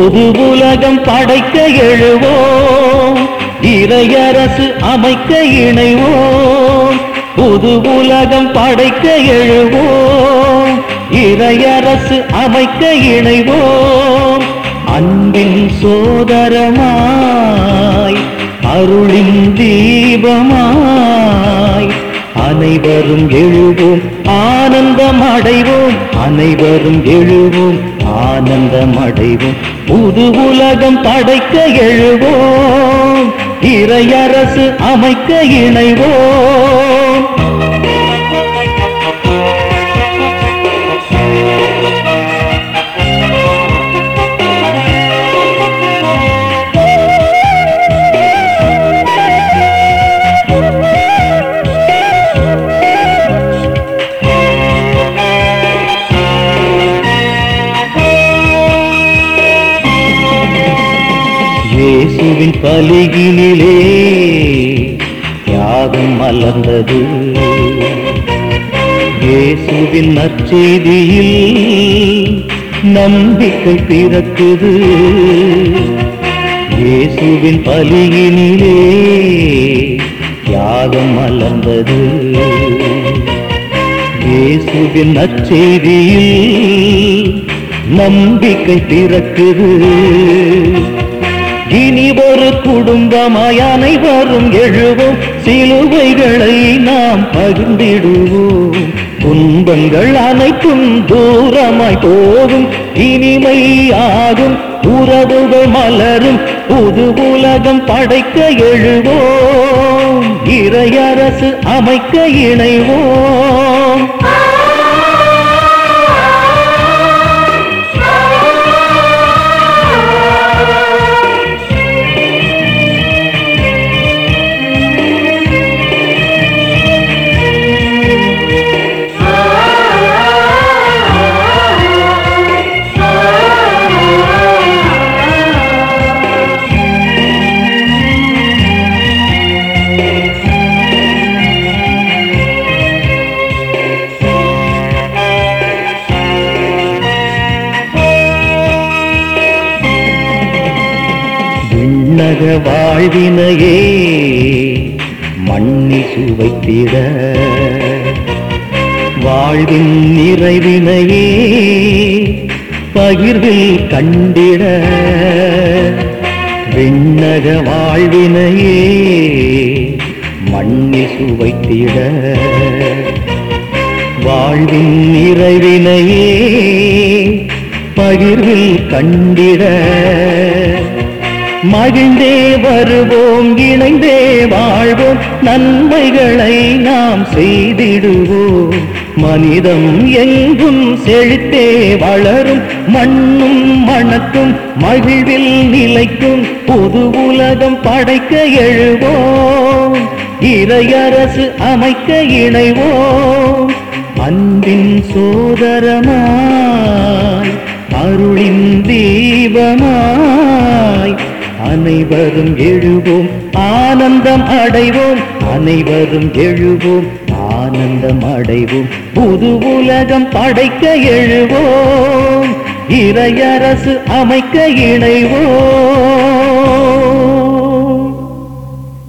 புது உலகம் படைக்க எழுவோம், இறையரசு அமைக்க இணைவோம். புது உலகம் படைக்க எழுவோம், இறையரசு அமைக்க இணைவோம். அன்பின் சோதரமாய் அருளின் தீபமாய் அனைவரும் எழுவோம், ஆனந்தம் அடைவோம். அனைவரும் எழுவோம், ஆனந்தம் அடைவோம். புது உலகம் படைக்க எழுவோம், இறையரசு அமைக்க இணைவோம். இயேசுவின் பலியினிலே தியாகம் மலர்ந்தது, இயேசுவின் நற்செய்தியில் நம்பிக்கை பிறக்குது. இயேசுவின் பலியினிலே தியாகம் மலர்ந்தது, இயேசுவின் நற்செய்தியில் நம்பிக்கை பிறக்குது. இனி ஒரு குடும்பமாய் அனைவரும் எழுவோம், சிலுவைகளை நாம் பகிர்ந்திடுவோம். துன்பங்கள் அனைத்தும் தூரமாய் போகும், இனிமையாகும், உறவுகள் மலரும். புது உலகம் படைக்க எழுவோம், இறையரசு அமைக்க இணைவோம். விண்ணக வாழ்வினையே மண்ணி சுவைத்திட, வாழ்வின் நிறைவினையே பகிர்வில் கண்டிட. விண்ணக வாழ்வினையே மண்ணி சுவைத்திட, வாழ்வின் நிறைவினையே பகிர்வில் கண்டிட. மகிழ்ந்தே வருவோம், இணைந்தே வாழ்வோம், நன்மைகளை நாம் செய்திடுவோம். மனிதம் எங்கும் செழித்தே வளரும், மண்ணும் மணக்கும், மகிழ்வில் நிலைக்கும். புது உலகம் படைக்க எழுவோம், இறையரசு அமைக்க இணைவோம். அன்பின் சோதரமாய் அருளின் தீபமாய் அனைவரும் எழுவோம், ஆனந்தம் அடைவோம். அனைவரும் எழுவோம், ஆனந்தம் அடைவோம். புது உலகம் படைக்க எழுவோம், இறையரசு அமைக்க இணைவோம்.